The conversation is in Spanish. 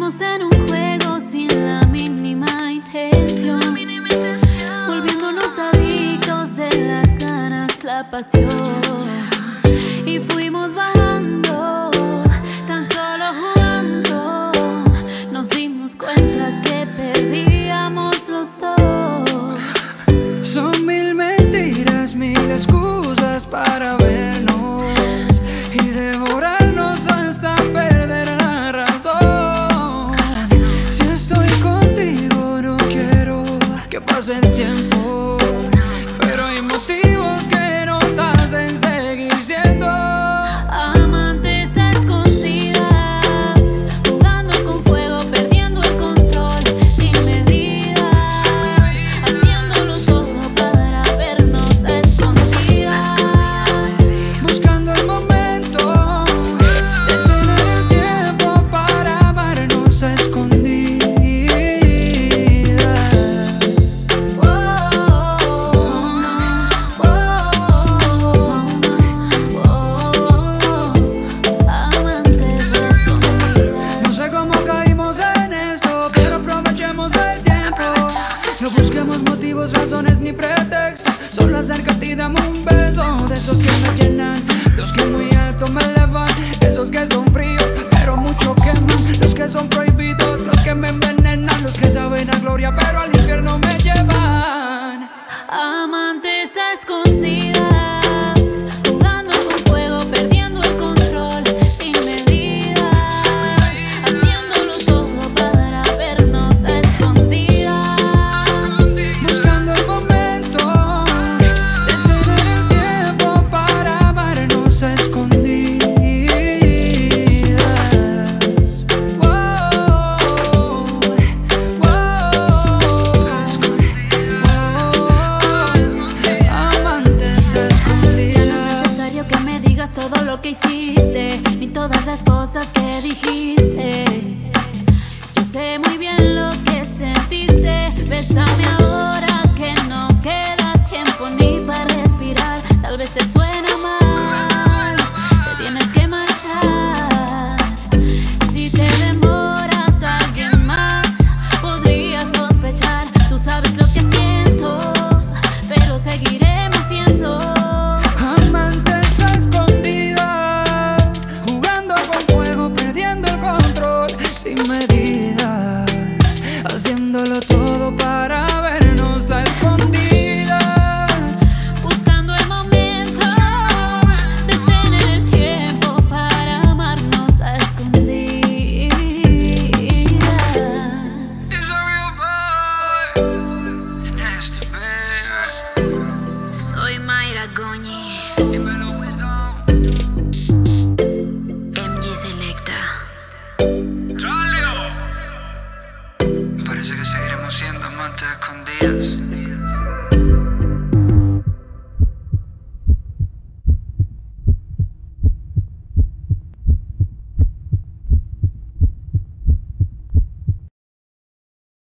Caímos en un juego sin la mínima intención, volviéndonos adictos de las ganas, la pasión. Y fuimos bajando, tan solo jugando. Nos dimos cuenta que perdíamos los dos. Son mil mentiras, mil excusas para vernos y devorarnos hasta perder la razón. Si estoy contigo no quiero que pase el tiempo, pero hay motivos que nos hacen seguir siendo amantes a escondidas, jugando con fuego, perdiendo el control sin medidas, haciéndolo todo para vernos a escondidas, buscando el momento de tener el tiempo para amarnos a escondidas. amantes a escondidas. No sé cómo caímos en esto, pero aprovechemos el tiempo. No busquemos motivos, razones ni pretextos. Solo acércate y dame un beso, de esos que me llenan, los que muy alto me elevan, esos que son fríos pero mucho queman, los que son prohibidos, los que me envenenan, los que saben a gloria pero al infierno me llevan.